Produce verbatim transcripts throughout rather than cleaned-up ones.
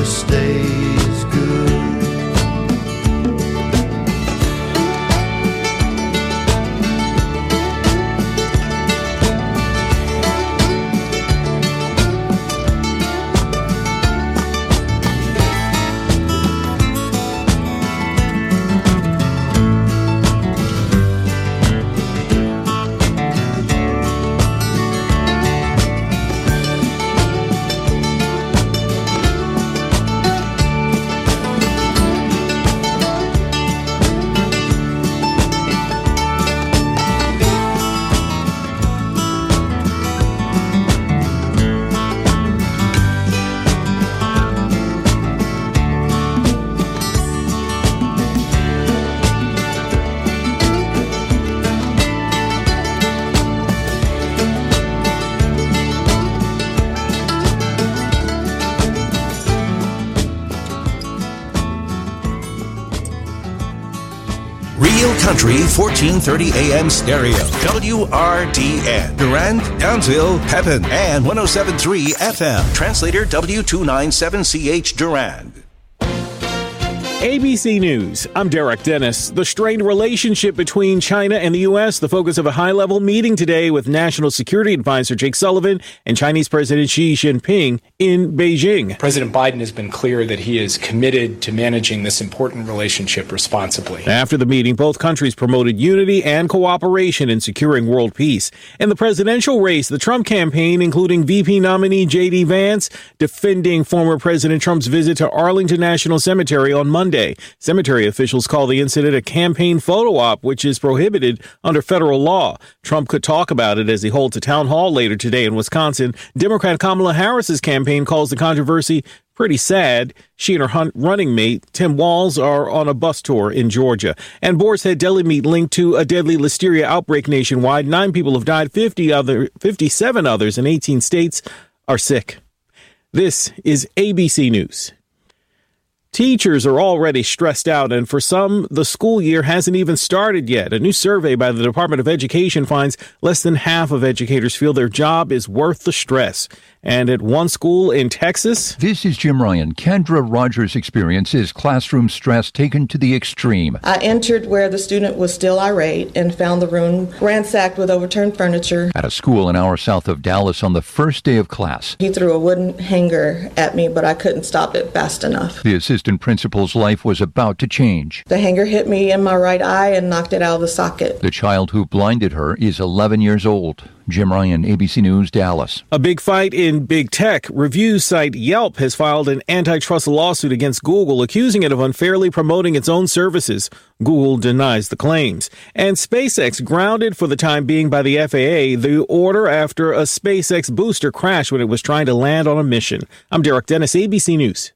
stays good. Country fourteen thirty A M stereo. W R D N. Durand, Townsville, Pepin, and one oh seven point three F M. Translator W two ninety-seven C H Durand. A B C News, I'm Derek Dennis. The strained relationship between China and the U S, the focus of a high-level meeting today with National Security Advisor Jake Sullivan and Chinese President Xi Jinping in Beijing. President Biden has been clear that he is committed to managing this important relationship responsibly. After the meeting, both countries promoted unity and cooperation in securing world peace. In the presidential race, the Trump campaign, including V P nominee J D Vance, defending former President Trump's visit to Arlington National Cemetery on Monday. Cemetery officials call the incident a campaign photo op, which is prohibited under federal law. Trump could talk about it as he holds a town hall later today in Wisconsin. Democrat Kamala Harris's campaign calls the controversy pretty sad. She and her running mate, Tim Walz, are on a bus tour in Georgia. And Boar's Head Deli Meat linked to a deadly listeria outbreak nationwide. Nine people have died, fifty other, fifty-seven others in eighteen states are sick. This is A B C News. Teachers are already stressed out, and for some, the school year hasn't even started yet. A new survey by the Department of Education finds less than half of educators feel their job is worth the stress. And at one school in Texas... This is Jim Ryan. Kendra Rogers experiences classroom stress taken to the extreme. I entered where the student was still irate and found the room ransacked with overturned furniture. At a school an hour south of Dallas on the first day of class. He threw a wooden hanger at me, but I couldn't stop it fast enough. The assistant principal's life was about to change. The hanger hit me in my right eye and knocked it out of the socket. The child who blinded her is eleven years old. Jim Ryan, A B C News, Dallas. A big fight in big tech. Review site Yelp has filed an antitrust lawsuit against Google, accusing it of unfairly promoting its own services. Google denies the claims. And SpaceX grounded for the time being by the F A A, the order after a SpaceX booster crashed when it was trying to land on a mission. I'm Derek Dennis, A B C News.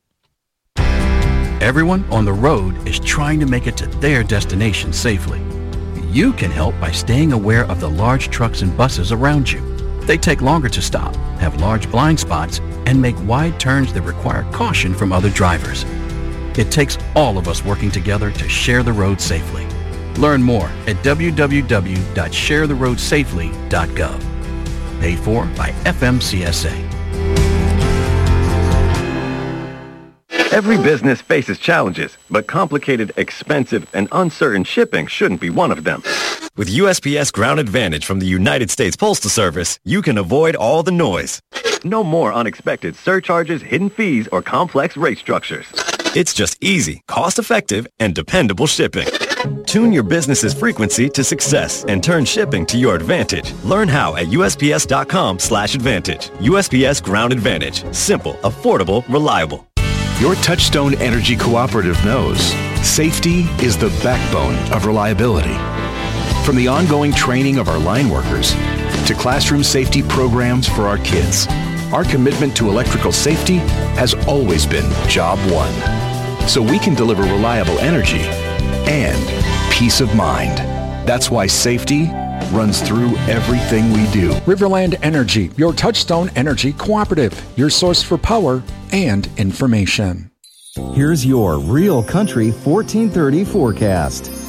Everyone on the road is trying to make it to their destination safely. You can help by staying aware of the large trucks and buses around you. They take longer to stop, have large blind spots, and make wide turns that require caution from other drivers. It takes all of us working together to share the road safely. Learn more at w w w dot share the road safely dot gov. Paid for by F M C S A. Every business faces challenges, but complicated, expensive, and uncertain shipping shouldn't be one of them. With U S P S Ground Advantage from the United States Postal Service, you can avoid all the noise. No more unexpected surcharges, hidden fees, or complex rate structures. It's just easy, cost-effective, and dependable shipping. Tune your business's frequency to success and turn shipping to your advantage. Learn how at U S P S dot com slash advantage. U S P S Ground Advantage. Simple, affordable, reliable. Your Touchstone Energy Cooperative knows safety is the backbone of reliability. From the ongoing training of our line workers to classroom safety programs for our kids, our commitment to electrical safety has always been job one. So we can deliver reliable energy and peace of mind. That's why safety runs through everything we do. Riverland Energy, your Touchstone Energy Cooperative, your source for power and information. Here's your Real Country fourteen thirty forecast.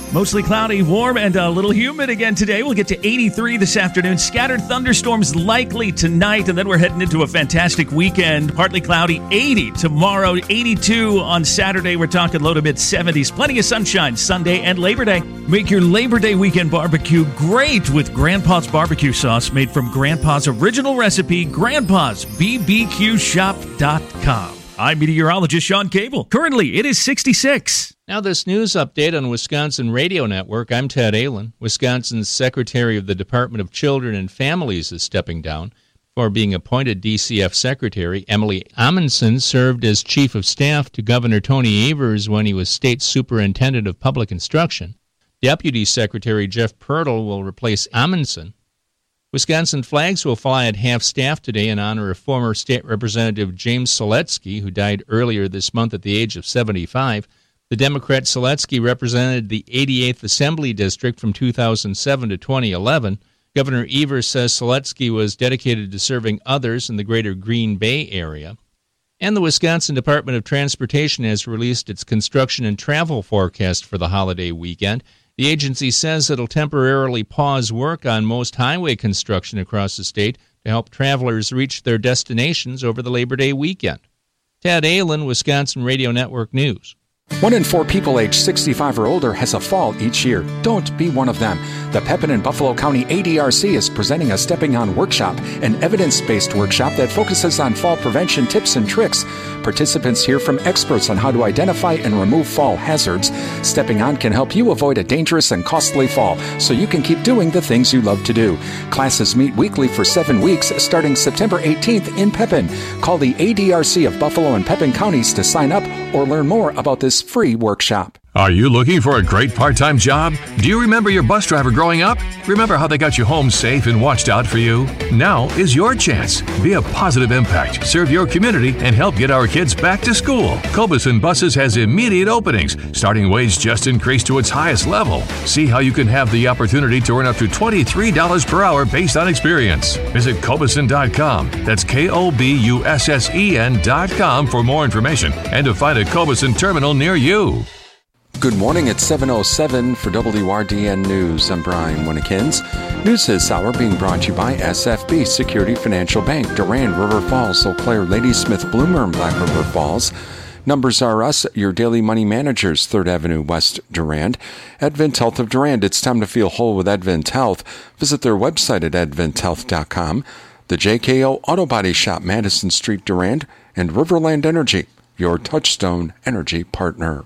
Mostly cloudy, warm, and a little humid again today. We'll get to eighty-three this afternoon. Scattered thunderstorms likely tonight, and then we're heading into a fantastic weekend. Partly cloudy, eighty tomorrow, eighty-two on Saturday. We're talking low to mid seventies. Plenty of sunshine Sunday and Labor Day. Make your Labor Day weekend barbecue great with Grandpa's barbecue sauce made from Grandpa's original recipe, grandpas b b q shop dot com. I'm meteorologist Sean Cable. Currently, it is sixty-six. Now this news update on Wisconsin Radio Network. I'm Ted Allen. Wisconsin's Secretary of the Department of Children and Families is stepping down. Before being appointed D C F Secretary, Emily Amundsen served as Chief of Staff to Governor Tony Evers when he was State Superintendent of Public Instruction. Deputy Secretary Jeff Pertl will replace Amundsen. Wisconsin flags will fly at half-staff today in honor of former State Representative James Seletsky, who died earlier this month at the age of seventy-five. The Democrat Seletsky represented the eighty-eighth Assembly District from two thousand seven to twenty eleven. Governor Evers says Seletsky was dedicated to serving others in the greater Green Bay area. And the Wisconsin Department of Transportation has released its construction and travel forecast for the holiday weekend. The agency says it'll temporarily pause work on most highway construction across the state to help travelers reach their destinations over the Labor Day weekend. Ted Allen, Wisconsin Radio Network News. One in four people aged sixty-five or older has a fall each year. Don't be one of them. The Pepin and Buffalo County A D R C is presenting a Stepping On workshop, an evidence-based workshop that focuses on fall prevention tips and tricks. Participants hear from experts on how to identify and remove fall hazards. Stepping On can help you avoid a dangerous and costly fall so you can keep doing the things you love to do. Classes meet weekly for seven weeks starting September eighteenth in Pepin. Call the A D R C of Buffalo and Pepin counties to sign up or learn more about this free workshop. Are you looking for a great part-time job? Do you remember your bus driver growing up? Remember how they got you home safe and watched out for you? Now is your chance. Be a positive impact, serve your community, and help get our kids back to school. Cobeson Buses has immediate openings. Starting wage just increased to its highest level. See how you can have the opportunity to earn up to twenty-three dollars per hour based on experience. Visit Cobeson dot com. That's K O B U S S E N dot com for more information and to find a Cobeson terminal near you. Good morning at seven oh seven for W R D N News. I'm Brian Winnikins. News this hour being brought to you by S F B Security Financial Bank, Durand, River Falls, Eau Claire, Ladysmith, Bloomer, and Black River Falls. Numbers are us, your daily money managers, third Avenue West, Durand. Advent Health of Durand. It's time to feel whole with Advent Health. Visit their website at advent health dot com. The J K O Auto Body Shop, Madison Street, Durand. And Riverland Energy, your Touchstone energy partner.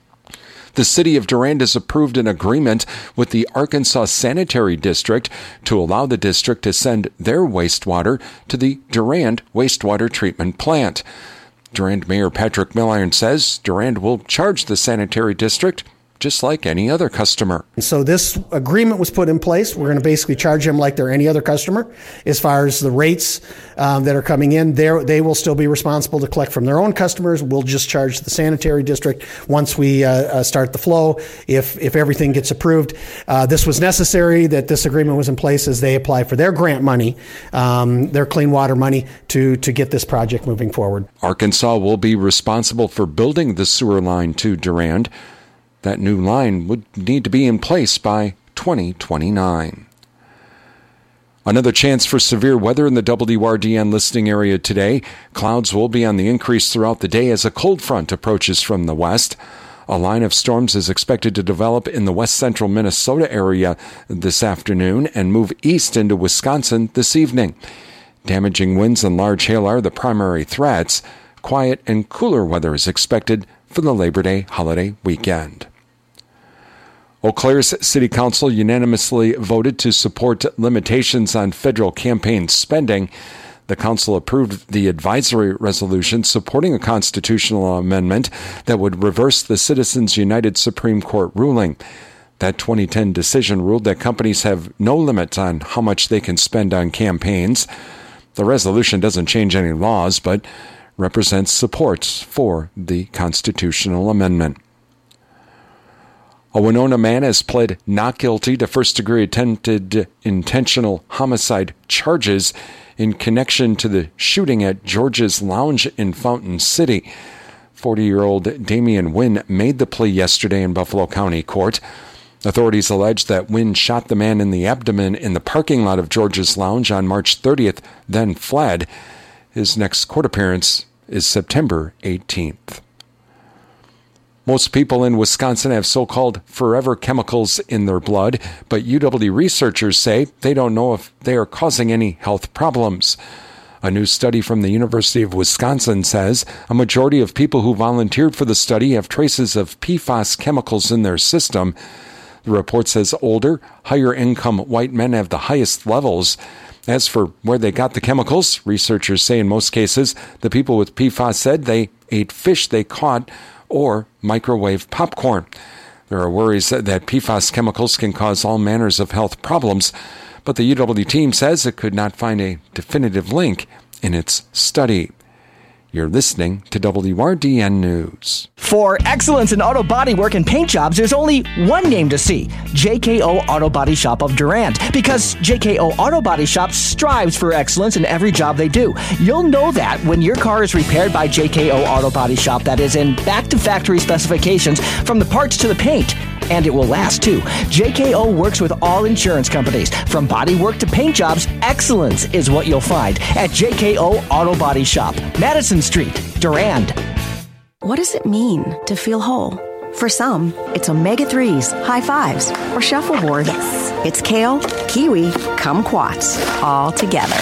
The City of Durand has approved an agreement with the Arkansas Sanitary District to allow the district to send their wastewater to the Durand Wastewater Treatment Plant. Durand Mayor Patrick Milliron says Durand will charge the sanitary district just like any other customer. So this agreement was put in place. We're going to basically charge them like they're any other customer. As far as the rates um, that are coming in, they will still be responsible to collect from their own customers. We'll just charge the sanitary district once we uh, uh, start the flow, if if everything gets approved. Uh, this was necessary that this agreement was in place as they apply for their grant money, um, their clean water money, to, to get this project moving forward. Arkansas will be responsible for building the sewer line to Durand. That new line would need to be in place by twenty twenty-nine. Another chance for severe weather in the W R D N listing area today. Clouds will be on the increase throughout the day as a cold front approaches from the west. A line of storms is expected to develop in the west central Minnesota area this afternoon and move east into Wisconsin this evening. Damaging winds and large hail are the primary threats. Quiet and cooler weather is expected for the Labor Day holiday weekend. Eau Claire's City Council unanimously voted to support limitations on federal campaign spending. The council approved the advisory resolution supporting a constitutional amendment that would reverse the Citizens United Supreme Court ruling. That twenty ten decision ruled that companies have no limit on how much they can spend on campaigns. The resolution doesn't change any laws, but represents support for the constitutional amendment. A Winona man has pled not guilty to first-degree attempted intentional homicide charges in connection to the shooting at George's Lounge in Fountain City. forty-year-old Damian Wynn made the plea yesterday in Buffalo County Court. Authorities allege that Wynn shot the man in the abdomen in the parking lot of George's Lounge on March thirtieth, then fled. His next court appearance is September eighteenth. Most people in Wisconsin have so-called forever chemicals in their blood, but U W researchers say they don't know if they are causing any health problems. A new study from the University of Wisconsin says a majority of people who volunteered for the study have traces of P FAS chemicals in their system. The report says older, higher-income white men have the highest levels. As for where they got the chemicals, researchers say in most cases the people with P FAS said they ate fish they caught or microwave popcorn. There are worries that P FAS chemicals can cause all manners of health problems, but the U W team says it could not find a definitive link in its study. You're listening to W R D N News. For excellence in auto body work and paint jobs, there's only one name to see, J K O Auto Body Shop of Durand. Because J K O Auto Body Shop strives for excellence in every job they do. You'll know that when your car is repaired by J K O Auto Body Shop that is in back-to-factory specifications from the parts to the paint. And it will last, too. J K O works with all insurance companies. From body work to paint jobs, excellence is what you'll find at J K O Auto Body Shop, Madison Street, Durand. What does it mean to feel whole? For some, it's omega threes, high fives, or shuffleboard. Yes. It's kale, kiwi, kumquats, all together.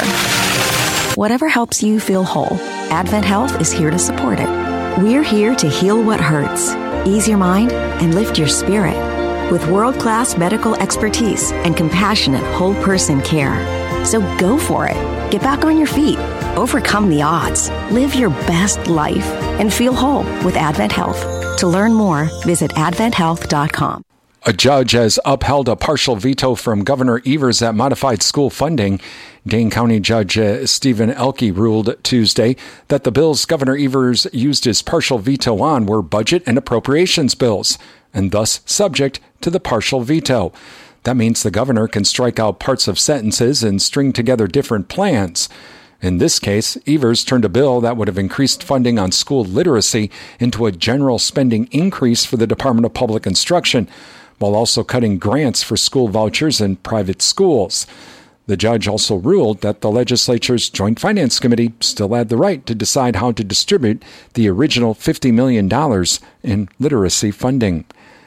Whatever helps you feel whole, Advent Health is here to support it. We're here to heal what hurts, ease your mind, and lift your spirit with world-class medical expertise and compassionate whole-person care. So go for it. Get back on your feet. Overcome the odds. Live your best life and feel whole with Advent Health. To learn more, visit advent health dot com. A judge has upheld a partial veto from Governor Evers that modified school funding. Dane County Judge uh, Stephen Elke ruled Tuesday that the bills Governor Evers used his partial veto on were budget and appropriations bills, and thus subject to the partial veto. That means the governor can strike out parts of sentences and string together different plans. In this case, Evers turned a bill that would have increased funding on school literacy into a general spending increase for the Department of Public Instruction, while also cutting grants for school vouchers in private schools. The judge also ruled that the legislature's Joint Finance Committee still had the right to decide how to distribute the original fifty million dollars in literacy funding.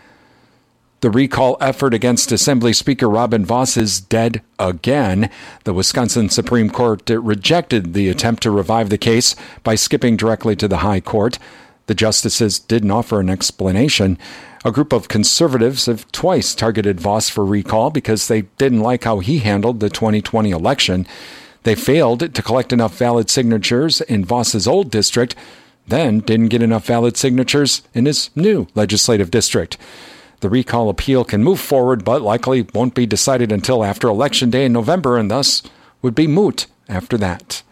The recall effort against Assembly Speaker Robin Vos is dead again. The Wisconsin Supreme Court rejected the attempt to revive the case by skipping directly to the High Court. The justices didn't offer an explanation. A group of conservatives have twice targeted Vos for recall because they didn't like how he handled the twenty twenty election. They failed to collect enough valid signatures in Vos's old district, then didn't get enough valid signatures in his new legislative district. The recall appeal can move forward, but likely won't be decided until after Election Day in November, and thus would be moot after that.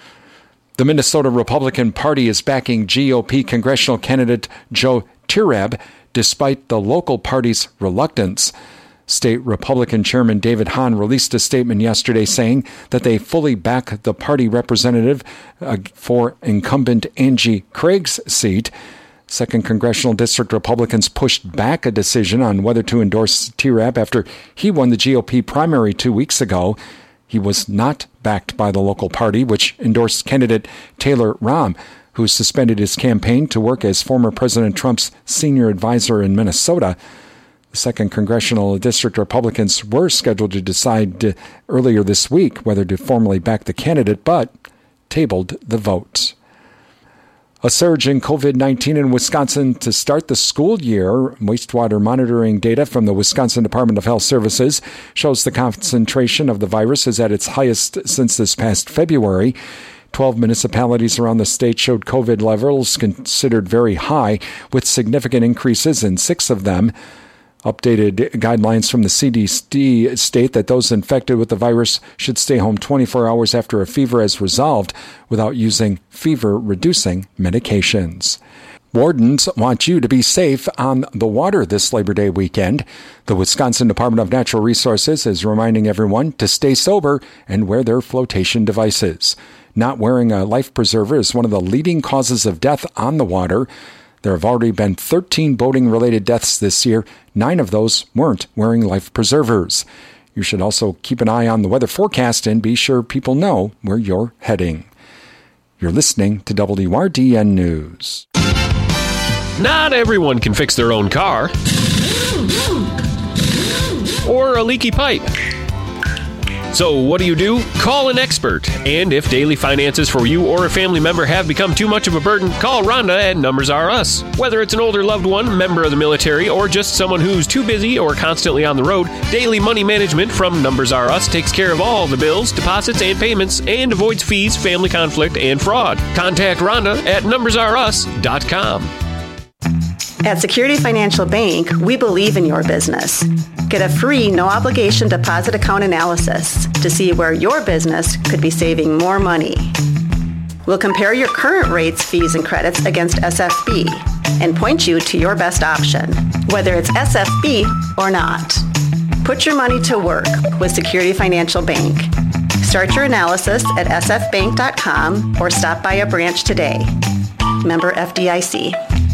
The Minnesota Republican Party is backing G O P congressional candidate Joe Tirab, despite the local party's reluctance. State Republican Chairman David Hahn released a statement yesterday saying that they fully back the party representative uh, for incumbent Angie Craig's seat. Second Congressional District Republicans pushed back a decision on whether to endorse Tirab after he won the G O P primary two weeks ago. He was not backed by the local party, which endorsed candidate Taylor Rahm, who suspended his campaign to work as former President Trump's senior advisor in Minnesota. The Second Congressional District Republicans were scheduled to decide uh, earlier this week whether to formally back the candidate, but tabled the vote. A surge in covid nineteen in Wisconsin to start the school year. Wastewater monitoring data from the Wisconsin Department of Health Services shows the concentration of the virus is at its highest since this past February. Twelve municipalities around the state showed COVID levels considered very high, with significant increases in six of them. Updated guidelines from the C D C state that those infected with the virus should stay home twenty-four hours after a fever has resolved without using fever-reducing medications. Wardens want you to be safe on the water this Labor Day weekend. The Wisconsin Department of Natural Resources is reminding everyone to stay sober and wear their flotation devices. Not wearing a life preserver is one of the leading causes of death on the water. There have already been thirteen boating-related deaths this year. Nine of those weren't wearing life preservers. You should also keep an eye on the weather forecast and be sure people know where you're heading. You're listening to W R D N News. Not everyone can fix their own car or a leaky pipe. So what do you do? Call an expert. And if daily finances for you or a family member have become too much of a burden, call Rhonda at Numbers R Us. Whether it's an older loved one, member of the military, or just someone who's too busy or constantly on the road, Daily Money Management from Numbers R Us takes care of all the bills, deposits, and payments and avoids fees, family conflict, and fraud. Contact Rhonda at numbers r us dot com. At Security Financial Bank, we believe in your business. Get a free, no-obligation deposit account analysis to see where your business could be saving more money. We'll compare your current rates, fees, and credits against S F B and point you to your best option, whether it's S F B or not. Put your money to work with Security Financial Bank. Start your analysis at s f bank dot com or stop by a branch today. Member F D I C.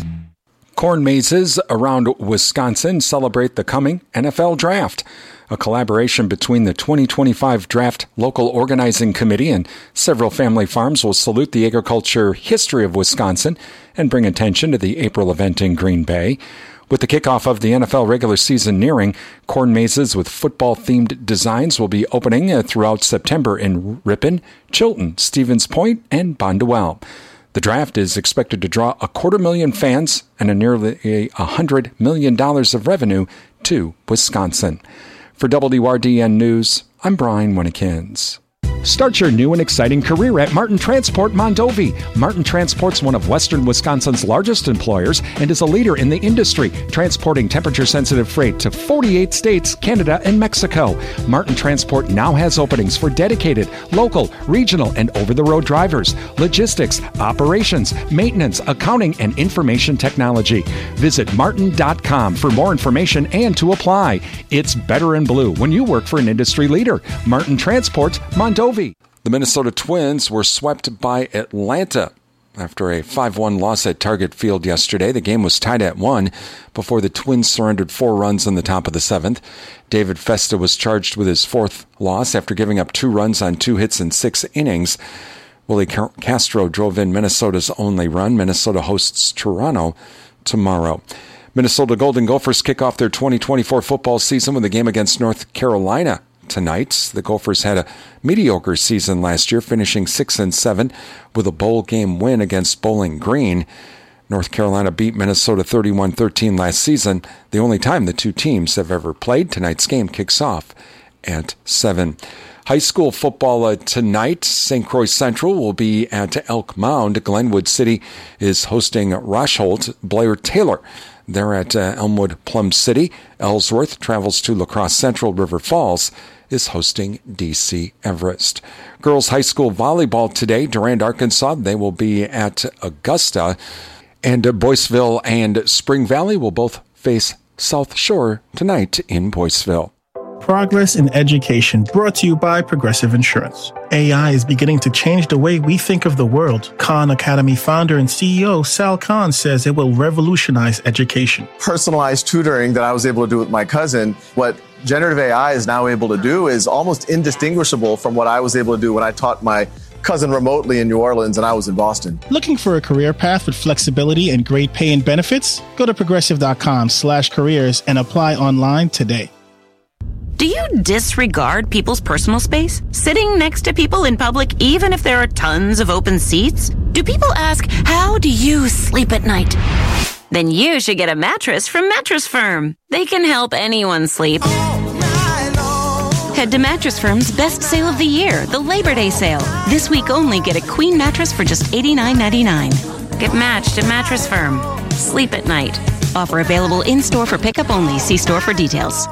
Corn mazes around Wisconsin celebrate the coming N F L Draft. A collaboration between the twenty twenty-five Draft Local Organizing Committee and several family farms will salute the agriculture history of Wisconsin and bring attention to the April event in Green Bay. With the kickoff of the N F L regular season nearing, corn mazes with football-themed designs will be opening throughout September in Ripon, Chilton, Stevens Point, and Bonduelle. The draft is expected to draw a quarter million fans and a nearly one hundred million dollars of revenue to Wisconsin. For W R D N News, I'm Brian Winnikins. Start your new and exciting career at Martin Transport Mondovi. Martin Transport's one of western Wisconsin's largest employers and is a leader in the industry, transporting temperature-sensitive freight to forty-eight states, Canada, and Mexico. Martin Transport now has openings for dedicated, local, regional, and over-the-road drivers, logistics, operations, maintenance, accounting, and information technology. Visit martin dot com for more information and to apply. It's better in blue when you work for an industry leader. Martin Transport Mondovi. The Minnesota Twins were swept by Atlanta after a five one loss at Target Field yesterday. The game was tied at one before the Twins surrendered four runs in the top of the seventh. David Festa was charged with his fourth loss after giving up two runs on two hits in six innings. Willie Castro drove in Minnesota's only run. Minnesota hosts Toronto tomorrow. Minnesota Golden Gophers kick off their twenty twenty-four football season with a game against North Carolina tonight. The Gophers had a mediocre season last year, finishing six and seven with a bowl game win against Bowling Green. North Carolina beat Minnesota thirty-one thirteen last season, the only time the two teams have ever played. Tonight's game kicks off at seven. High school football uh, tonight. Saint Croix Central will be at Elk Mound. Glenwood City is hosting Rosholt. Blair Taylor, they're at uh, Elmwood Plum City. Ellsworth travels to La Crosse Central. River Falls is hosting D C Everest. Girls high school volleyball today. Durand, Arkansas, they will be at Augusta. And uh, Boyceville and Spring Valley will both face South Shore tonight in Boyceville. Progress in Education, brought to you by Progressive Insurance. A I is beginning to change the way we think of the world. Khan Academy founder and C E O Sal Khan says it will revolutionize education. Personalized tutoring that I was able to do with my cousin, what generative A I is now able to do is almost indistinguishable from what I was able to do when I taught my cousin remotely in New Orleans and I was in Boston. Looking for a career path with flexibility and great pay and benefits? Go to progressive.com slash careers and apply online today. Do you disregard people's personal space? Sitting next to people in public, even if there are tons of open seats? Do people ask, how do you sleep at night? Then you should get a mattress from Mattress Firm. They can help anyone sleep. Head to Mattress Firm's best sale of the year, the Labor Day sale. This week only, get a queen mattress for just eighty-nine ninety-nine. Get matched at Mattress Firm. Sleep at night. Offer available in-store for pickup only. See store for details.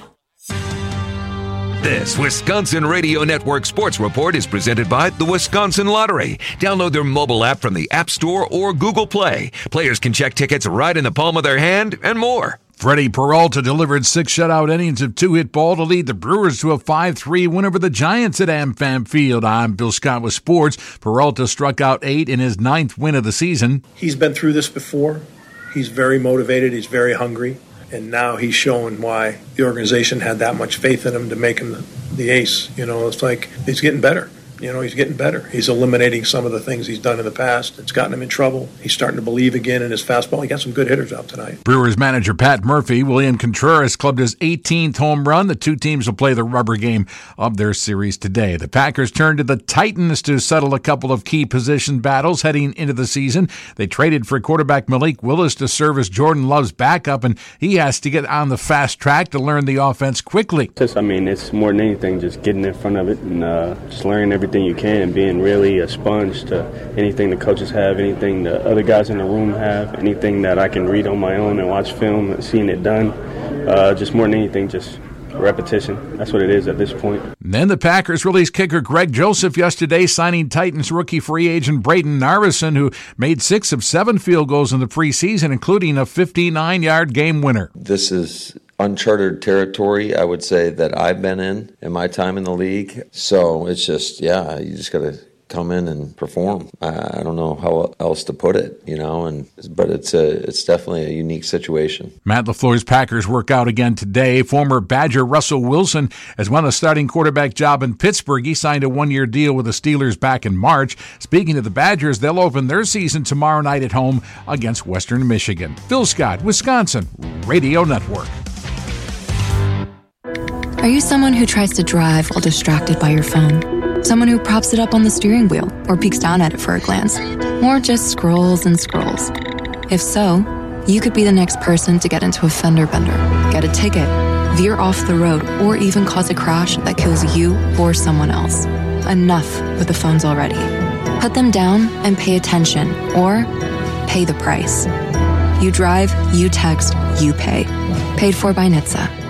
This Wisconsin Radio Network Sports Report is presented by the Wisconsin Lottery. Download their mobile app from the App Store or Google Play. Players can check tickets right in the palm of their hand and more. Freddie Peralta delivered six shutout innings of two-hit ball to lead the Brewers to a five three win over the Giants at AmFam Field. I'm Bill Scott with sports. Peralta struck out eight in his ninth win of the season. He's been through this before. He's very motivated. He's very hungry. And now he's showing why the organization had that much faith in him to make him the, the ace. You know, it's like he's getting better. You know, he's getting better. He's eliminating some of the things he's done in the past. It's gotten him in trouble. He's starting to believe again in his fastball. He got some good hitters out tonight. Brewers manager Pat Murphy, William Contreras clubbed his eighteenth home run. The two teams will play the rubber game of their series today. The Packers turn to the Titans to settle a couple of key position battles heading into the season. They traded for quarterback Malik Willis to serve as Jordan Love's backup, and he has to get on the fast track to learn the offense quickly. Just, I mean, it's more than anything just getting in front of it and uh, just learning everything you can and being really a sponge to anything the coaches have, anything the other guys in the room have, anything that I can read on my own and watch film and seeing it done. Uh, just more than anything, just repetition. That's what it is at this point. And then the Packers released kicker Greg Joseph yesterday, signing Titans rookie free agent Braden Narveson, who made six of seven field goals in the preseason, including a fifty-nine-yard game winner. This is uncharted territory, I would say, that I've been in in my time in the league. So it's just, yeah, you just got to come in and perform. I, I don't know how else to put it, you know, and but it's a it's definitely a unique situation. Matt LaFleur's Packers work out again today. Former Badger Russell Wilson has won a starting quarterback job in Pittsburgh. He signed a one-year deal with the Steelers back in March. Speaking of the Badgers, they'll open their season tomorrow night at home against Western Michigan. Phil Scott, Wisconsin Radio Network. Are you someone who tries to drive while distracted by your phone? Someone who props it up on the steering wheel or peeks down at it for a glance? Or just scrolls and scrolls? If so, you could be the next person to get into a fender bender, get a ticket, veer off the road, or even cause a crash that kills you or someone else. Enough with the phones already. Put them down and pay attention, or pay the price. You drive, you text, you pay. Paid for by N H T S A.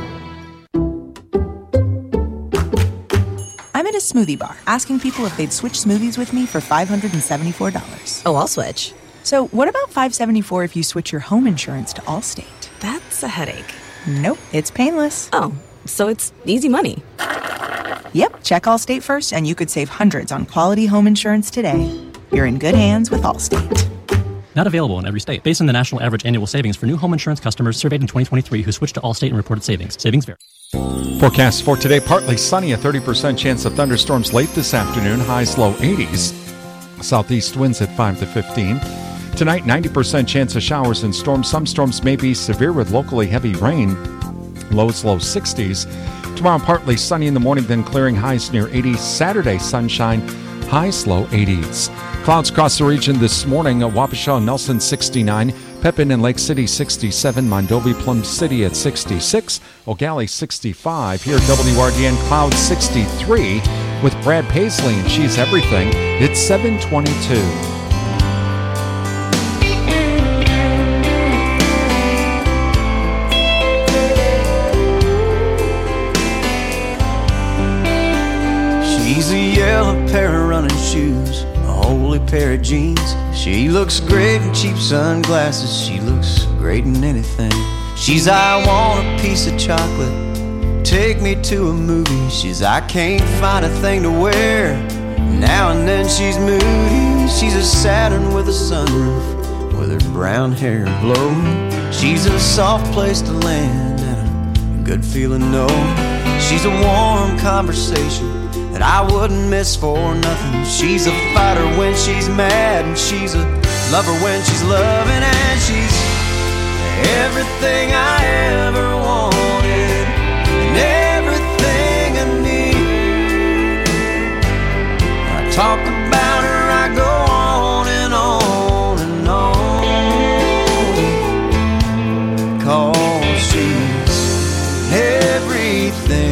I'm at a smoothie bar, asking people if they'd switch smoothies with me for five hundred seventy-four dollars. Oh, I'll switch. So what about five hundred seventy-four dollars if you switch your home insurance to Allstate? That's a headache. Nope, it's painless. Oh, so it's easy money. Yep, check Allstate first and you could save hundreds on quality home insurance today. You're in good hands with Allstate. Not available in every state. Based on the national average annual savings for new home insurance customers surveyed in twenty twenty-three who switched to Allstate and reported savings. Savings vary. Forecast for today, partly sunny, a thirty percent chance of thunderstorms late this afternoon, highs low eighties. Southeast winds at five to fifteen. Tonight, ninety percent chance of showers and storms. Some storms may be severe with locally heavy rain. Lows low sixties. Tomorrow, partly sunny in the morning, then clearing, highs near eighty. Saturday, sunshine, highs low eighties. Clouds across the region this morning. Waukesha and Nelson sixty-nine. Pepin and Lake City sixty-seven, Mondovi, Plum City at sixty-six, O'Galley sixty-five. Here at W R D N, Cloud sixty-three with Brad Paisley and She's Everything. It's seven twenty-two. She's a yellow pair of running shoes, a holy pair of jeans. She looks great in cheap sunglasses. She looks great in anything. She's I want a piece of chocolate, take me to a movie. She's I can't find a thing to wear, now and then she's moody. She's a Saturn with a sunroof, with her brown hair blowing. She's a soft place to land and a good feeling no. She's a warm conversation that I wouldn't miss for nothing. She's a fighter when she's mad, and she's a lover when she's loving, and she's everything I ever wanted and everything I need. I talk about her, I go on and on and on, 'cause she's everything.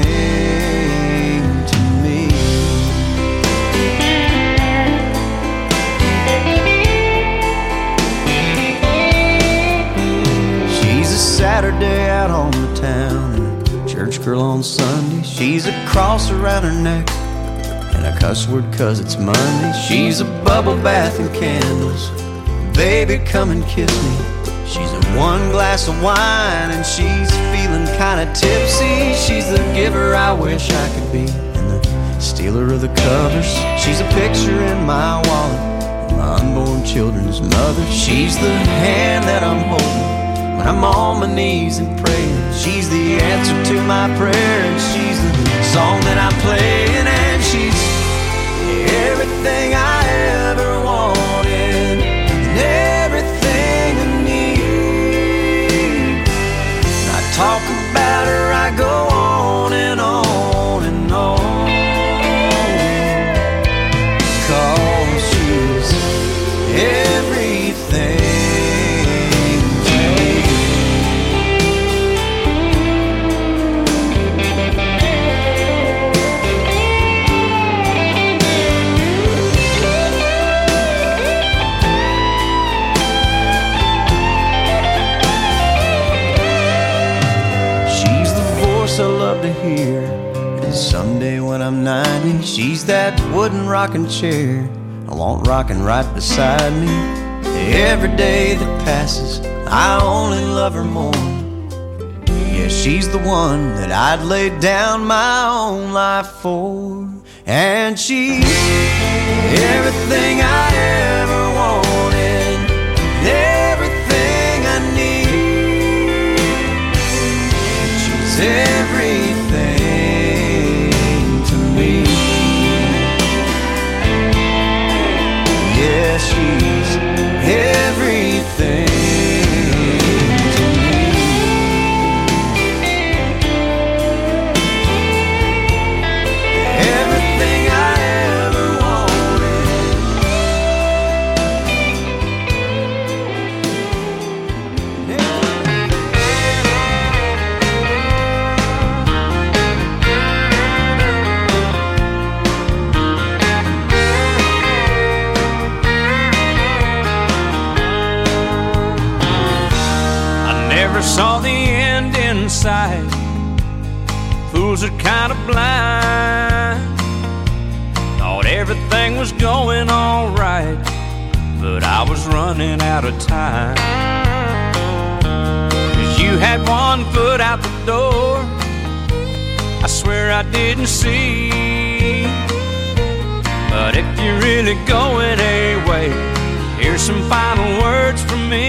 Saturday out on the town and a church girl on Sunday. She's a cross around her neck and a cuss word 'cause it's Monday. She's a bubble bath and candles, baby come and kiss me. She's a one glass of wine and she's feeling kinda tipsy. She's the giver I wish I could be and the stealer of the covers. She's a picture in my wallet, my unborn children's mother. She's the hand that I'm holding on my knees and praying. She's the answer to my prayer, and she's the song that I'm playing, and she's everything I ever wanted and everything I need. When I talk about her, I go on and on and on, 'cause she's everything. I love to hear, and someday when I'm ninety, she's that wooden rocking chair I want rocking right beside me. Every day that passes, I only love her more. Yeah, she's the one that I'd lay down my own life for, and she's everything I ever wanted, everything I need. She's everything to me. Yeah, she's everything to me. Everything I ever never saw the end in sight. Fools are kind of blind. Thought everything was going all right, but I was running out of time. 'Cause you had one foot out the door, I swear I didn't see. But if you're really going away, here's some final words from me.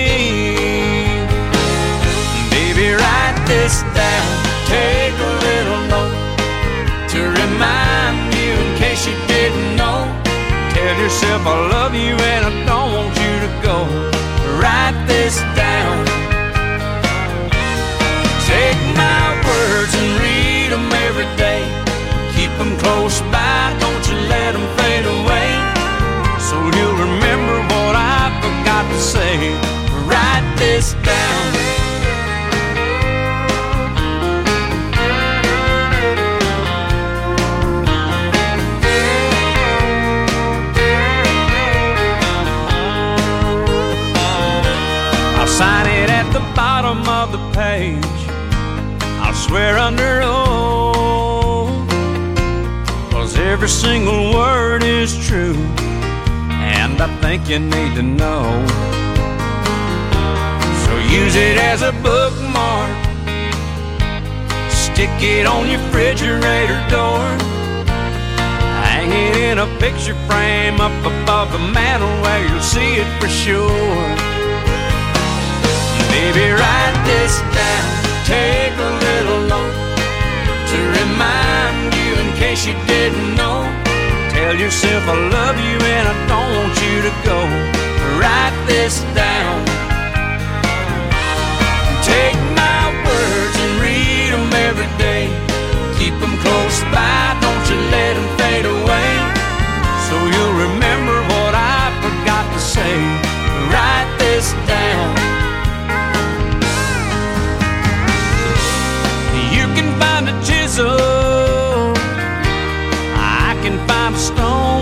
Baby, write this down, take a little note to remind you in case you didn't know. Tell yourself I love you and I don't want you to go. Write this down. Take my words and read them every day. Keep them close by, don't you let them fade away. So you'll remember what I forgot to say. Write this down. Sign it at the bottom of the page. I'll swear under oath, 'cause every single word is true, and I think you need to know. So use it as a bookmark, stick it on your refrigerator door, hang it in a picture frame up above the mantel where you'll see it for sure. Baby, write this down, take a little note to remind you in case you didn't know. Tell yourself I love you and I don't want you to go. Write this down. Take my words and read them every day. Keep them close by, don't you let them fade away. So you'll remember what I forgot to say. Write this down. Find a chisel, I can find a stone.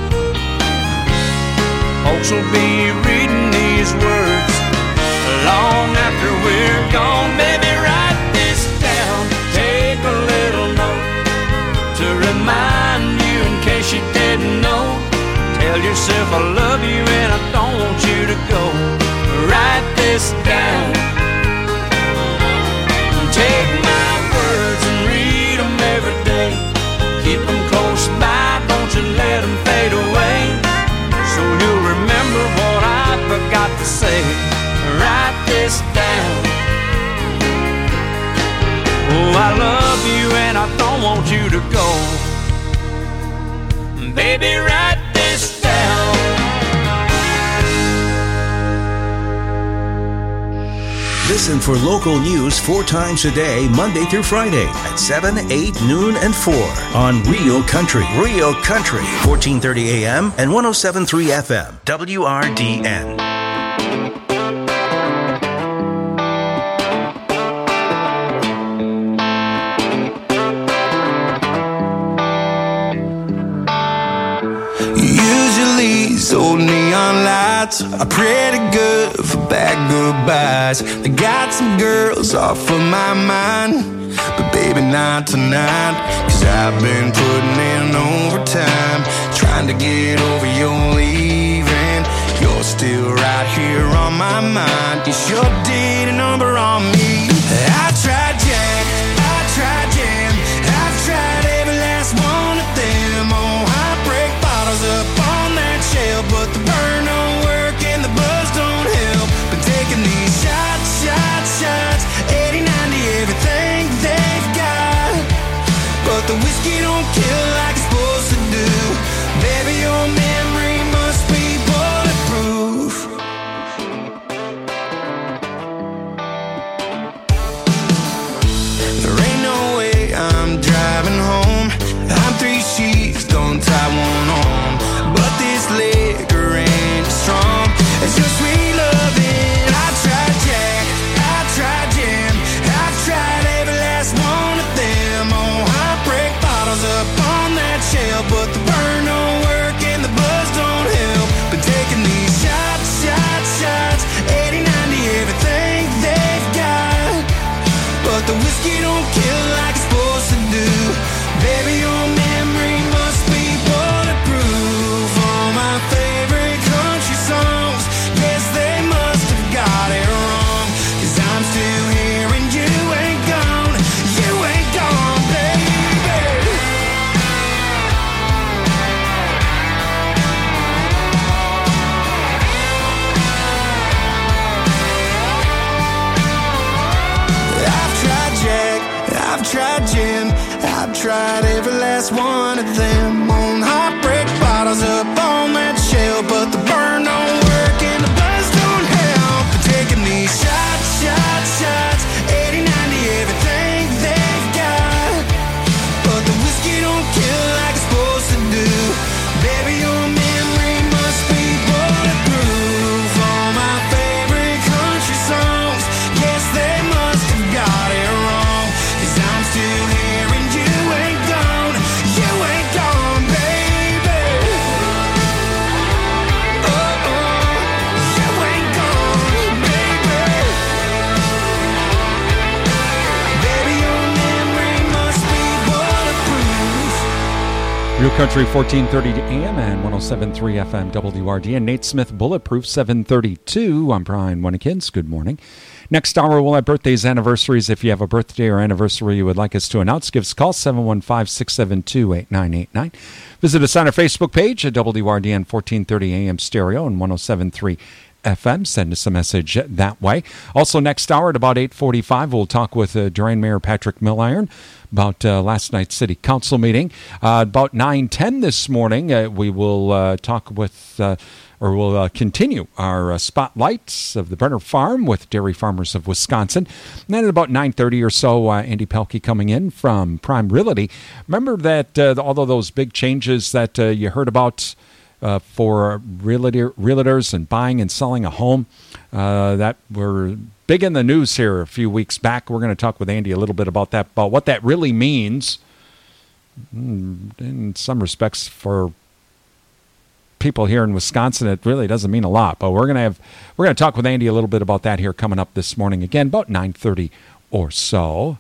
Folks will be reading these words long after we're gone. Baby, write this down, take a little note to remind you in case you didn't know. Tell yourself I love you and I don't want you to go. Write this down. Take my words and read them every day. Keep them close by, don't you let them fade away. So you'll remember what I forgot to say. Write this down. Oh, I love you and I don't want you to go. Baby, write this down. Listen for local news four times a day, Monday through Friday at seven, eight, noon, and four on Real Country. Real Country, fourteen thirty A M and one oh seven point three F M, W R D N. These old neon lights are pretty good for bad goodbyes. They got some girls off of my mind, but baby not tonight. Cause I've been putting in overtime, trying to get over your leaving. You're still right here on my mind. You sure did a number on me. I tried Jack, I tried Jam, I've tried every last one of them. Oh, heartbreak bottles up on that shelf, but the burn don't work and the buzz don't help. Been taking these shots, shots, shots, eighty, ninety, everything they've got, but the whiskey don't kill like it's supposed to do. Baby, your memory must be bulletproof. There ain't no way I'm driving home. I'm three sheets, don't tie one on, but this liquor ain't strong. It's your sweet loving. I tried Jack, I tried Jim, I've tried every last one of them. Oh, heartbreak bottles up on that shelf, but the burn don't work and the buzz don't help. Been taking these shots, shots, shots, eighty, ninety, everything they've got, but the whiskey don't kill like it's supposed to do. Baby, your memory must be bulletproof. All my favorite country songs, yes, they must have got it wrong. Cause I'm still here and you ain't gone. You ain't gone, baby. I've tried Jack, I've tried Jim, I've tried every last one of them. On heartbreak bottles up on that shelf, but the burn don't work and the buzz don't help. Been taking these shots, shots, shots, eighty, ninety, everything they've got, but the whiskey don't kill like it's supposed to do. Baby, your memory must be bulletproof. All my favorite country songs, yes, they must have got it wrong. Cause I'm still here and you ain't gone. You ain't gone, baby. Oh, oh, you ain't gone, baby. Baby, your memory must be bulletproof. Real Country, fourteen thirty A M and one oh seven point three F M, W R D N. Nate Smith, Bulletproof, seven thirty-two. I'm Brian Winnekins. Good morning. Next hour, we'll have birthdays, anniversaries. If you have a birthday or anniversary you would like us to announce, give us a call, seven one five, six seven two, eight nine eight nine. Visit us on our Facebook page at W R D N fourteen thirty A M stereo and one oh seven point three F M. Send us a message that way. Also, next hour at about eight forty-five, we'll talk with uh, Durand Mayor Patrick Milliron about uh, last night's city council meeting. Uh, about nine ten this morning, uh, we will uh, talk with... Uh, or we'll uh, continue our uh, spotlights of the Brenner Farm with Dairy Farmers of Wisconsin. And then at about nine thirty or so, uh, Andy Pelkey coming in from Prime Realty. Remember that uh, all of those big changes that uh, you heard about uh, for realtor, realtors and buying and selling a home uh, that were big in the news here a few weeks back. We're going to talk with Andy a little bit about that, about what that really means in some respects for people here in Wisconsin. It really doesn't mean a lot, but we're gonna have we're gonna talk with Andy a little bit about that here coming up this morning again about nine thirty or so.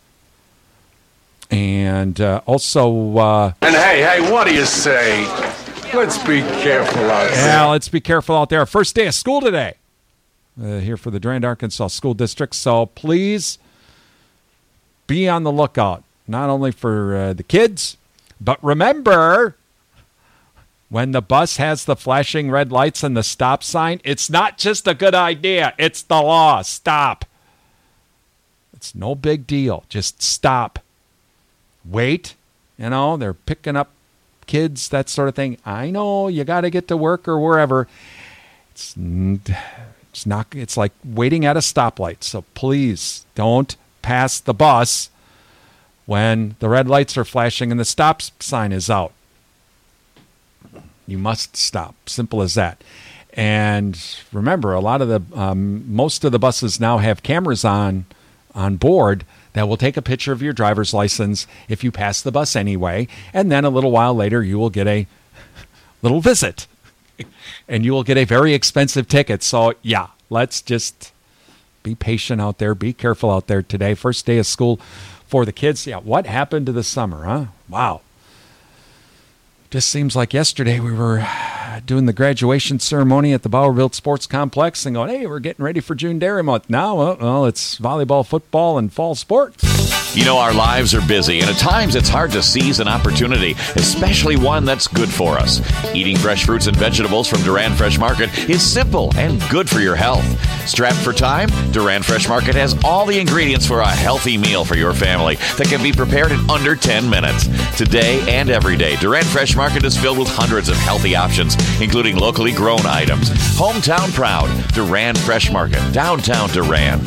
And uh, also uh, and hey hey what do you say, let's be careful out there. Yeah, let's be careful out there. First day of school today uh, here for the Durand, Arkansas School District, so please be on the lookout, not only for uh, the kids, but remember, when the bus has the flashing red lights and the stop sign, it's not just a good idea. It's the law. Stop. It's no big deal. Just stop. Wait. You know, they're picking up kids, that sort of thing. I know you got to get to work or wherever. It's it's not. It's like waiting at a stoplight. So please don't pass the bus when the red lights are flashing and the stop sign is out. You must stop. Simple as that. And remember, a lot of the um, most of the buses now have cameras on on board that will take a picture of your driver's license if you pass the bus anyway, and then a little while later you will get a little visit, and you will get a very expensive ticket. So yeah, let's just be patient out there, be careful out there today. First day of school for the kids. Yeah, what happened to the summer, huh? Wow. Just seems like yesterday we were doing the graduation ceremony at the Bowerville Sports Complex and going, hey, we're getting ready for June Dairy Month. Now, well, well, it's volleyball, football, and fall sports. You know, our lives are busy, and at times it's hard to seize an opportunity, especially one that's good for us. Eating fresh fruits and vegetables from Duran Fresh Market is simple and good for your health. Strapped for time, Duran Fresh Market has all the ingredients for a healthy meal for your family that can be prepared in under ten minutes. Today and every day, Duran Fresh Market is filled with hundreds of healthy options, including locally grown items. Hometown proud, Duran Fresh Market, downtown Durand.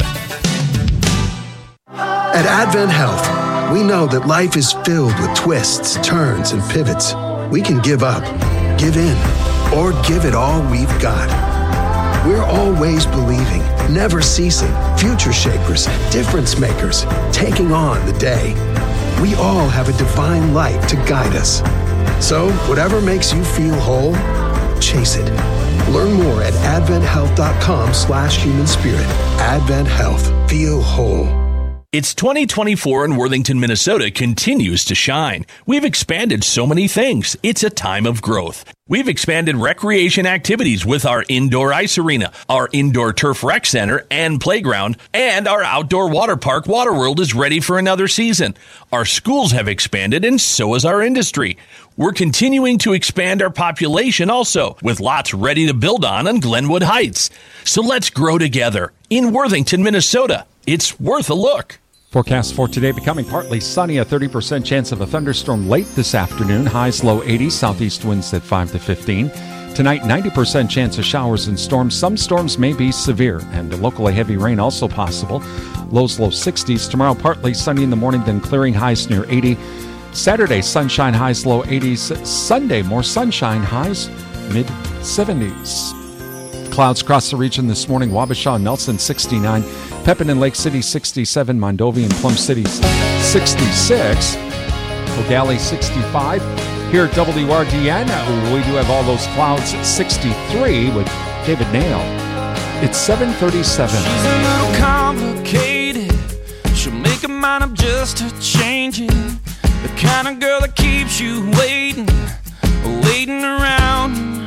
At Advent Health, we know that life is filled with twists, turns, and pivots. We can give up, give in, or give it all we've got. We're always believing, never ceasing, future shapers, difference makers, taking on the day. We all have a divine light to guide us. So, whatever makes you feel whole, chase it. Learn more at adventhealth.com slash human spirit. Advent Health. Feel whole. It's twenty twenty-four and Worthington, Minnesota continues to shine. We've expanded so many things. It's a time of growth. We've expanded recreation activities with our indoor ice arena, our indoor turf rec center and playground, and our outdoor water park, Waterworld, is ready for another season. Our schools have expanded, and so has our industry. We're continuing to expand our population also, with lots ready to build on on Glenwood Heights. So let's grow together. In Worthington, Minnesota, it's worth a look. Forecast for today, becoming partly sunny, a thirty percent chance of a thunderstorm late this afternoon. Highs low eighties, southeast winds at five to fifteen. Tonight, ninety percent chance of showers and storms. Some storms may be severe, and locally heavy rain also possible. Lows low sixties. Tomorrow, partly sunny in the morning, then clearing, highs near eighty. Saturday, sunshine, highs low eighties. Sunday, more sunshine, highs mid seventies. Clouds cross the region this morning. Wabasha, Nelson, sixty-nine. Pepin and Lake City, sixty-seven. Mondovi and Plum City, sixty-six. O'Galley, sixty-five. Here at W R D N, we do have all those clouds at sixty-three with David Nail. It's seven thirty-seven. She's a little complicated. She'll make a mind up just to change it. The kind of girl that keeps you waiting, waiting around.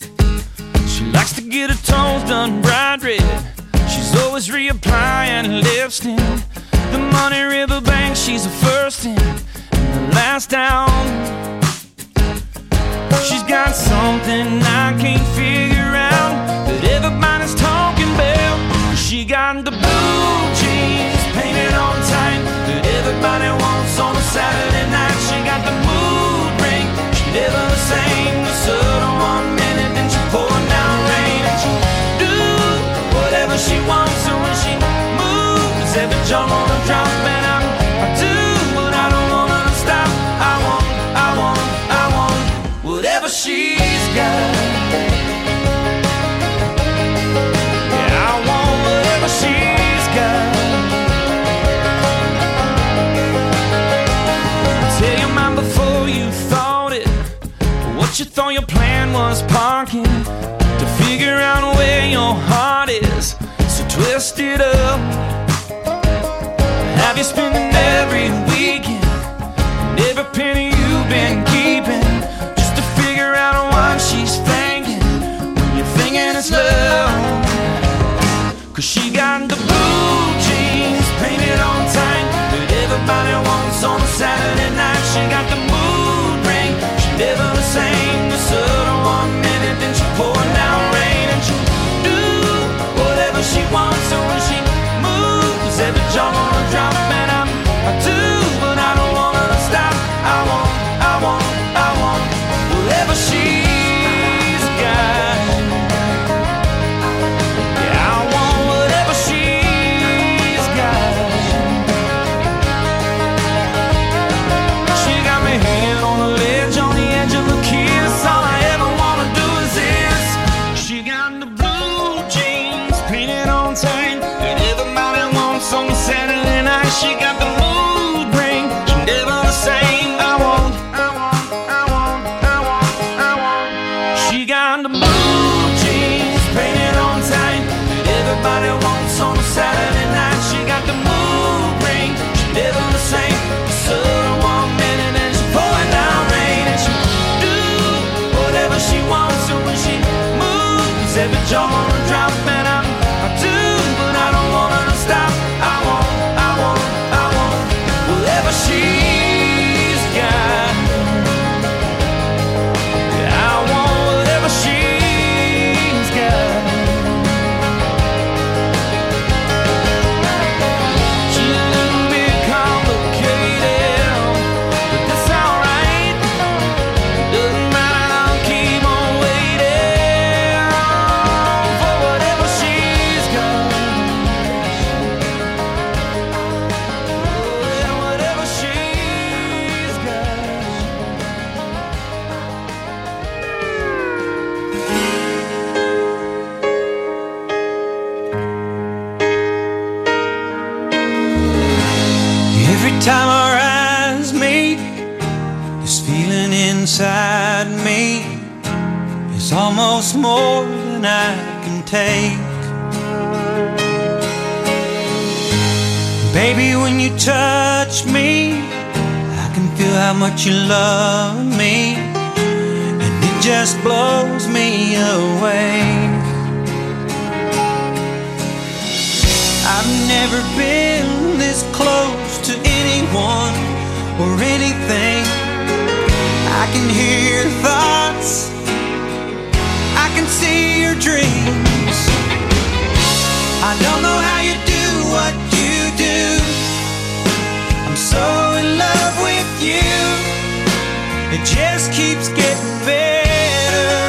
She likes to get her toes done bright red. She's always reapplying lipstick. The Money River Bank, she's the first in and the last down. She's got something I can't figure out that everybody's talking about. She got the blue jeans painted on tight that everybody wants on a Saturday night. She got the mood ring, she never the same. The sun on one minute, then she pouring down rain. And she do whatever she wants, so when she moves, every jump on a drop. And I, I do what I don't wanna stop. I want, I want, I want whatever she's got. Yeah, I want whatever she's got. Tell your mind before you thought it, what you thought your plan was parking, to figure out where your heart is, so twist it up. Have you spending every weekend and every penny you've been keeping just to figure out what she's thinking when you're thinking it's love? Cause she got the blue jeans painted on tight that everybody wants on a Saturday night. She got the mood ring, she never the same. The sun on one minute, then she pouring down rain. And she do whatever she wants, so when she moves, every jump on a drop. She got the mood ring, she's never the same. I want, I want, I want, I want, I want. She got the blue jeans painted on tight that everybody wants on a Saturday night. She got the mood ring, she's never the same. Southern one minute and she's pouring down rain, and she do whatever she wants. So when she moves, every jaw wanna drop, and I, I do, but I don't want her to stop. I want, I want, I want whatever she's got. I want whatever she's got. She's a little bit complicated, but that's alright. Doesn't matter, I'll keep on waiting for whatever she's got. Whatever she's got. Every time our eyes meet, this feeling inside me is almost more than I can take. Baby, when you touch me, I can feel how much you love me, and it just blows me away. I've never been this close to anyone or anything. I can hear your thoughts, I can see your dreams. I don't know how you do what you do. I'm so in love with you. It just keeps getting better.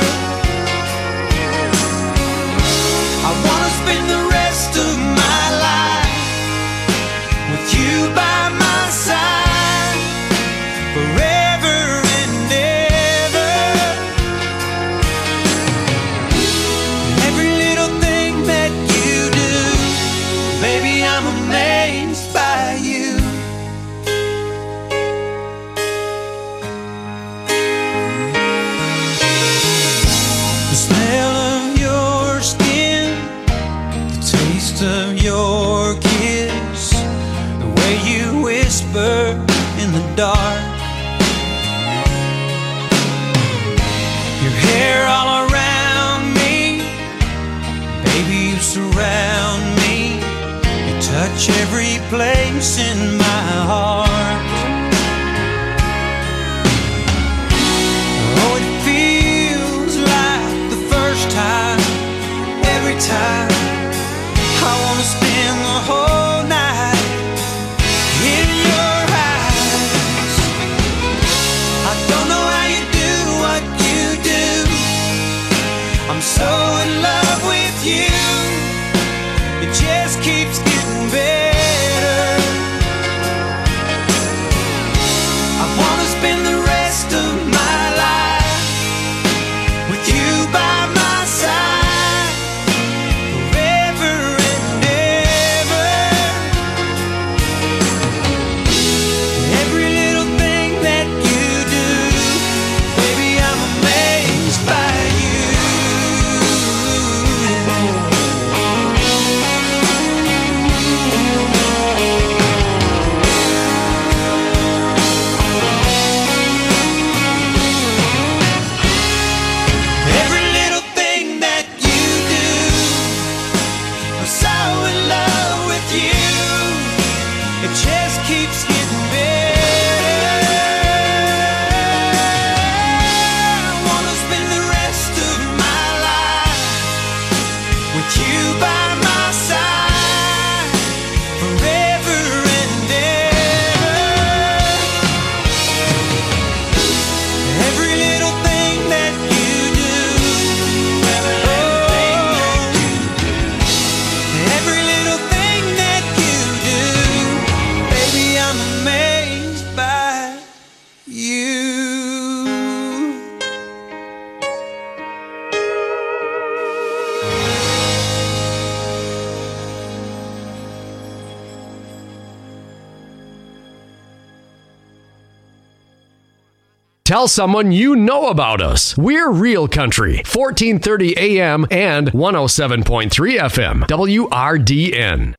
I wanna spend the rest of my life with you by my side, forever and ever. Every little thing that you do, baby, I'm amazed by you. The smell of your skin, the taste of your kiss, the way you whisper in the dark, your hair all around me, baby, you surround me, you touch every place in my heart. Oh, it feels like the first time, every time. I wanna spend the whole night in your eyes. I don't know how you do what you do. I'm so in love with you. It just keeps getting better. Tell someone you know about us. We're Real Country, fourteen thirty A M and one oh seven point three F M, W R D N.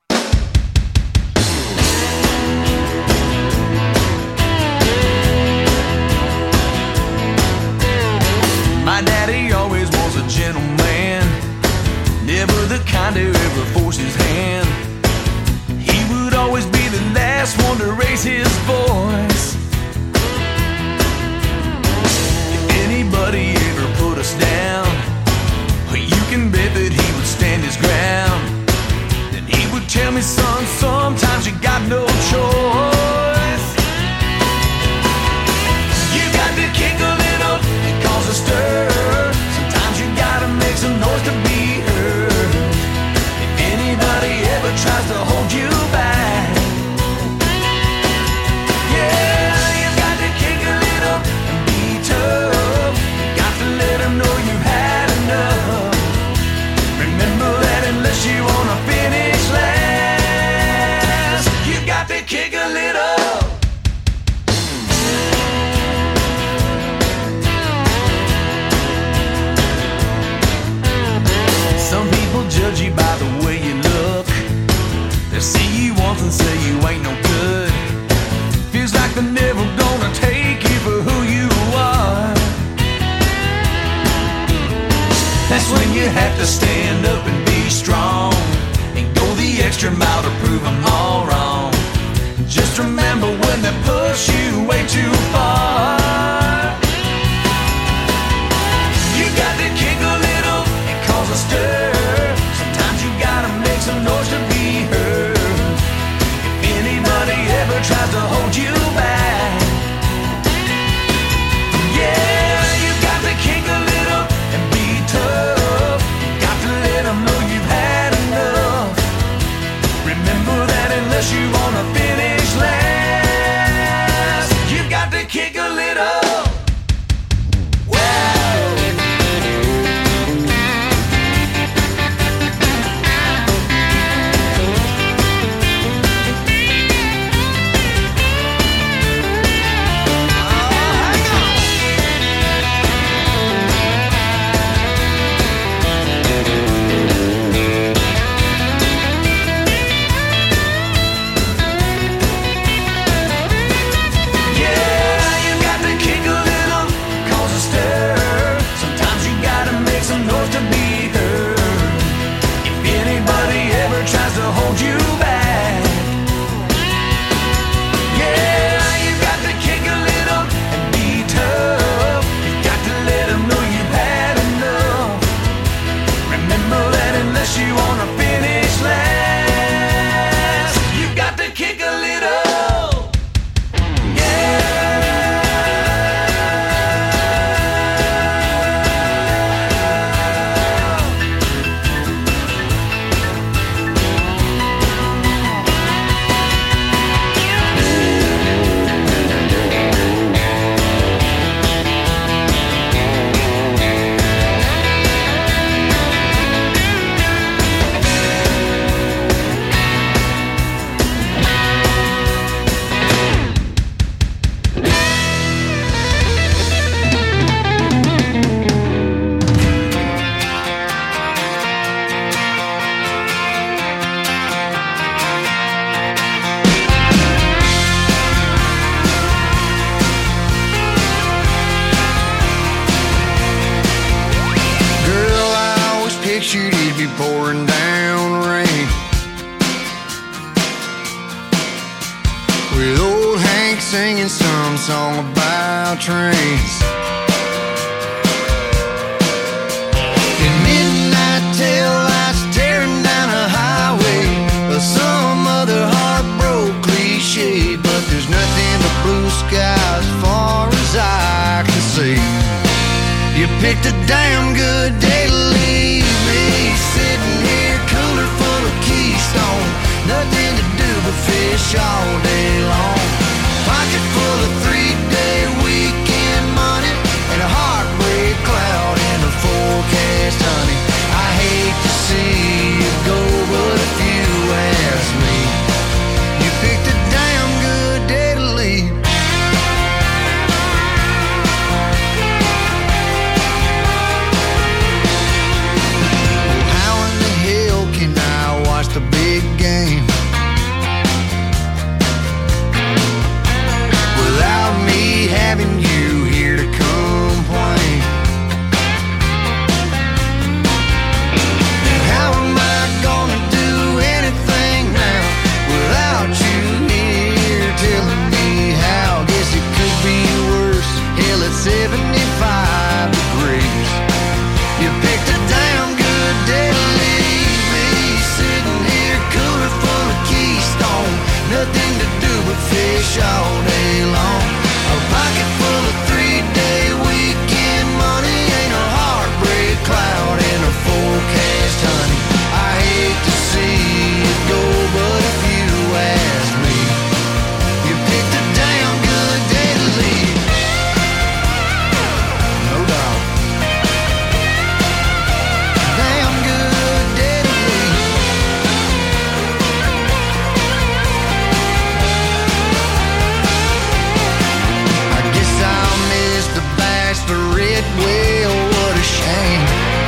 My daddy always was a gentleman, never the kind to ever force his hand. He would always be the last one to raise his voice. If anybody ever put us down, you can bet that he would stand his ground. Then he would tell me, son, sometimes you got no choice. You got to kick a little and cause a stir. Sometimes you gotta make some noise to be heard. If anybody ever tries to hold you back, yeah, you got to kick a little and be tough. You got to let them know you've had enough. Remember that unless you wanna finish last, you got to kick a little. Some people judge you by the way you look. They see you once and say you ain't no good. Feels like they're never gonna take you for who you are. That's when you have to stand up and be strong and go the extra mile to prove them all wrong. Just remember when they push you way too far, you got to kick a little and cause a stir. Sometimes you gotta make some noise to be heard. If anybody ever tries to hold you back, yeah, you got to kick a little and be tough. You got to let them know you've had enough. Remember that unless you wanna finish last, you've got to kick a little. Tries to hold you back, yeah, you got to kick a little and be tough. You got to let them know you've had enough. Remember that unless you wanna finish last, you got to kick a little, yeah. Pictured it'd be pouring down rain, with old Hank singing some song about trains. In midnight tail lights tearing down a highway, or some other heartbroken cliche, but there's nothing but blue skies as far as I can see. You picked a damn good day to leave me, sitting here cooler full of Keystone, nothing to do but fish all day long. Pocket full of three-day weekend money and a heartbreak cloud in the forecast, honey. I hate to see you go, but if you ask me, you picked a damn good day to leave. fish all day long. A pocket full of three-day weekend money ain't a heartbreak cloud in a forecast, honey. I hate to see it go, but if you ask me, you picked a damn good day to leave. No doubt. Damn good day to leave. I guess I'll miss the bachelorette. Well, what a shame.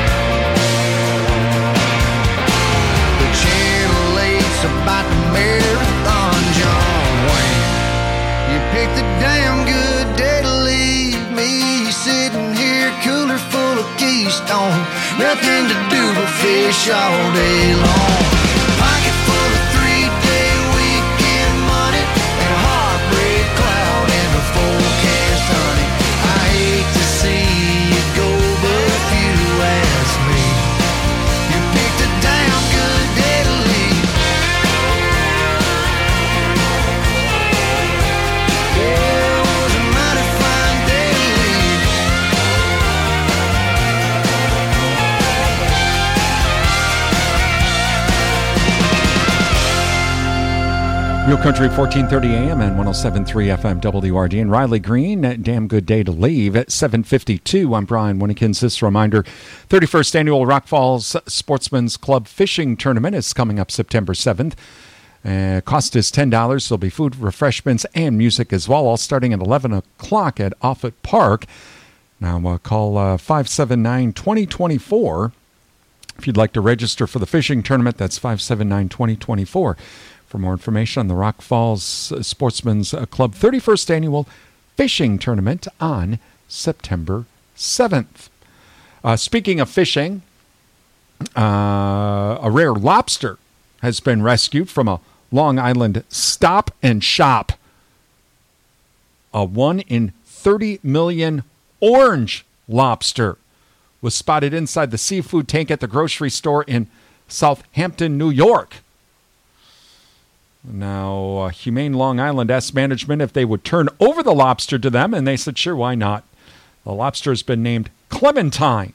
The Channel eight's about the marathon, John Wayne. You picked a damn good day to leave me sitting here, cooler full of Keystone. Nothing to do but fish all day long. Pocket full of three-day weekend money and a heartbreak cloud in the forecast, honey. I hate to see it go, but if you ask me, you picked a damn good day to leave. Yeah, it was a mighty fine day to leave. Real Country, fourteen thirty a.m. and one oh seven point three F M W R D. And Riley Green, damn good day to leave at seven fifty-two. I'm Brian Winnekins. This reminder, thirty-first Annual Rock Falls Sportsman's Club Fishing Tournament is coming up September seventh. Uh, cost is ten dollars. There'll be food, refreshments, and music as well, all starting at eleven o'clock at Offutt Park. Now, uh, call uh, five seven nine, two oh two four. If you'd like to register for the fishing tournament, that's five seven nine, two oh two four. For more information on the Rock Falls Sportsman's Club thirty-first Annual Fishing Tournament on September seventh. Uh, speaking of fishing, uh, a rare lobster has been rescued from a Long Island stop and shop. A one in thirty million orange lobster was spotted inside the seafood tank at the grocery store in Southampton, New York. Now, uh, Humane Long Island asked management if they would turn over the lobster to them, and they said, sure, why not? The lobster has been named Clementine.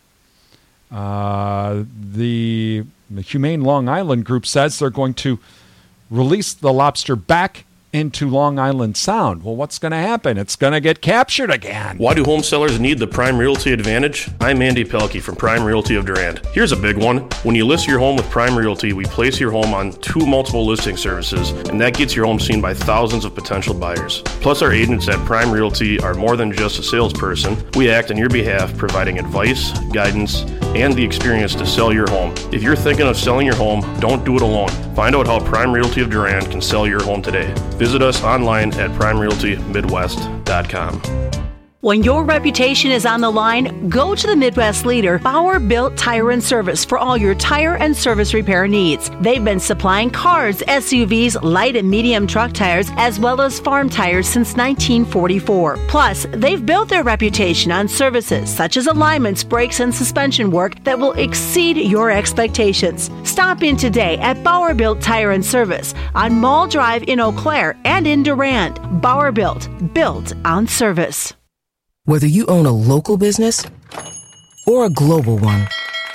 Uh, the, the Humane Long Island group says they're going to release the lobster back into Long Island Sound. Well, what's going to happen? It's going to get captured again. Why do home sellers need the Prime Realty advantage? I'm Andy Pelkey from Prime Realty of Durand. Here's a big one. When you list your home with Prime Realty, we place your home on two multiple listing services, and that gets your home seen by thousands of potential buyers. Plus, our agents at Prime Realty are more than just a salesperson. We act on your behalf, providing advice, guidance, and the experience to sell your home. If you're thinking of selling your home, don't do it alone. Find out how Prime Realty of Durand can sell your home today. Visit us online at prime realty midwest dot com. When your reputation is on the line, go to the Midwest leader, Bauer Built Tire and Service, for all your tire and service repair needs. They've been supplying cars, S U Vs, light and medium truck tires, as well as farm tires since nineteen forty-four. Plus, they've built their reputation on services such as alignments, brakes, and suspension work that will exceed your expectations. Stop in today at Bauer Built Tire and Service on Mall Drive in Eau Claire and in Durand. Bauer Built, built on service. Whether you own a local business or a global one,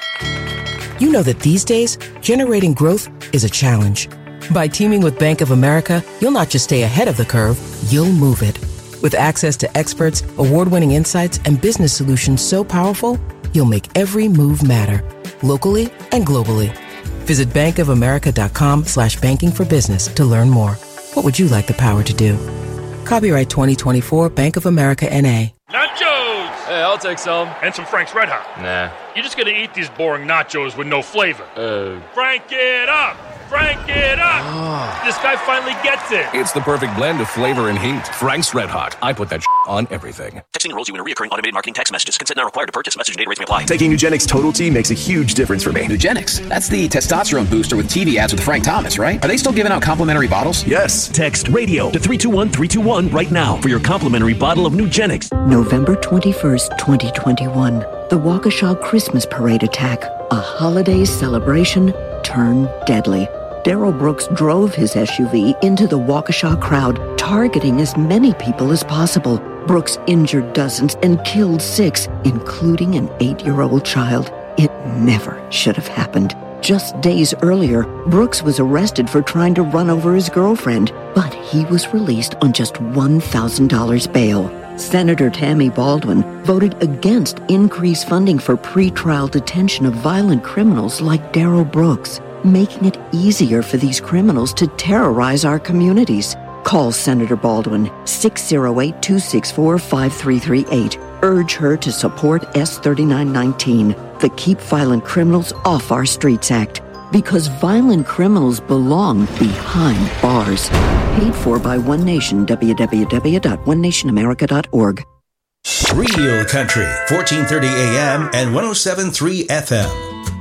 you know that these days, generating growth is a challenge. By teaming with Bank of America, you'll not just stay ahead of the curve, you'll move it. With access to experts, award-winning insights, and business solutions so powerful, you'll make every move matter, locally and globally. Visit bankofamerica.com slash banking for business to learn more. What would you like the power to do? Copyright twenty twenty-four Bank of America N A Nachos! Hey, I'll take some. And some Frank's Red Hot. Nah. You're just gonna eat these boring nachos with no flavor. Uh. Frank it up! Frank it up! This guy finally gets it. It's the perfect blend of flavor and heat. Frank's Red Hot. I put that on everything. Texting enrolls you in a recurring automated marketing text messages. Consent not required to purchase. Message and data rates may apply. Taking Nugenix Total T makes a huge difference for me. Nugenix? That's the testosterone booster with T V ads with Frank Thomas, right? Are they still giving out complimentary bottles? Yes. Text radio to three two one three two one right now for your complimentary bottle of Nugenix. November twenty-first, twenty twenty-one. The Waukesha Christmas Parade attack. A holiday celebration turned deadly. Darrell Brooks drove his S U V into the Waukesha crowd, targeting as many people as possible. Brooks injured dozens and killed six, including an eight-year-old child. It never should have happened. Just days earlier, Brooks was arrested for trying to run over his girlfriend, but he was released on just one thousand dollars bail. Senator Tammy Baldwin voted against increased funding for pretrial detention of violent criminals like Darrell Brooks, making it easier for these criminals to terrorize our communities. Call Senator Baldwin, six oh eight, two six four, five three three eight. Urge her to support S thirty-nine nineteen, the Keep Violent Criminals Off Our Streets Act, because violent criminals belong behind bars. Paid for by One Nation, w w w dot one nation america dot org. Real Country, fourteen thirty A M and one oh seven point three F M.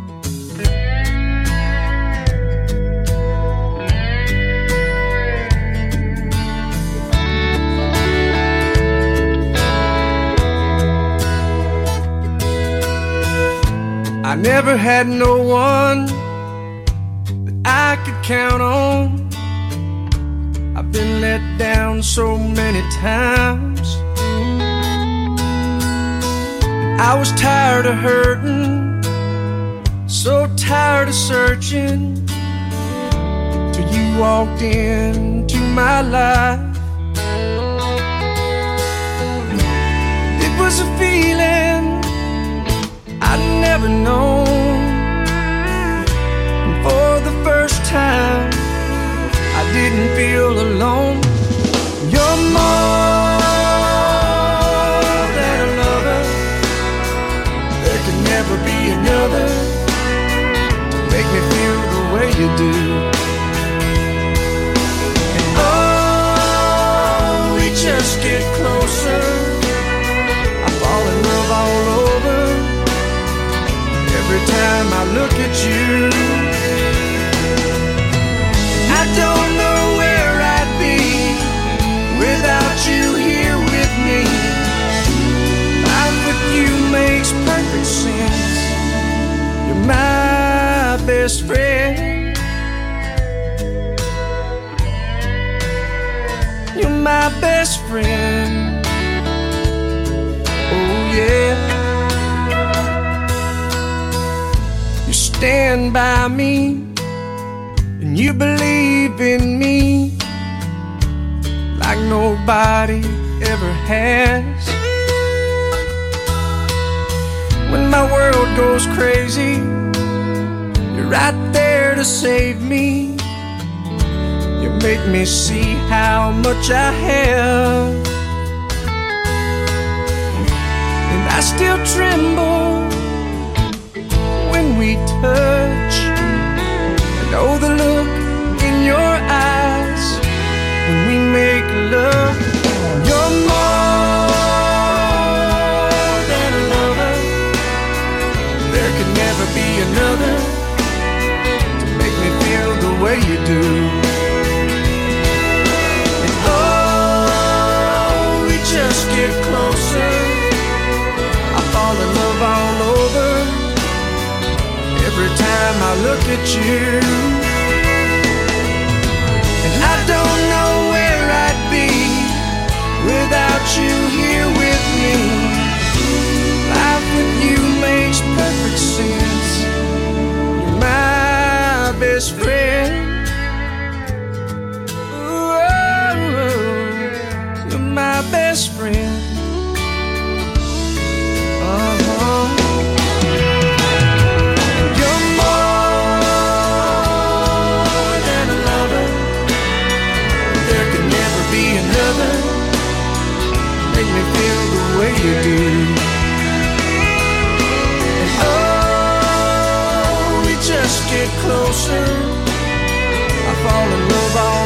I never had no one that I could count on. I've been let down so many times. I was tired of hurting, so tired of searching, till you walked into my life. It was a feeling I'd never known. And for the first time, I didn't feel alone. You're more than a lover. There can never be another to make me feel the way you do. And oh, we just get closer. I fall in love all over. Every time I look at you, I don't know where I'd be without you here with me. Life with you makes perfect sense. You're my best friend. You're my best friend. Oh yeah. Stand by me, and you believe in me like nobody ever has. When my world goes crazy, you're right there to save me. You make me see how much I have, and I still tremble when we touch. I know the look in your eyes when we make love. You're more than a lover. There could never be another to make me feel the way you do. And oh, we just get closer. I fall in love all over. Every time I look at you, and I don't know where I'd be without you here with me. Life with you makes perfect sense. You're my best friend. Ooh, you're my best friend. Uh-huh. Make me feel the way you do. And oh, we just get closer. I fall in love all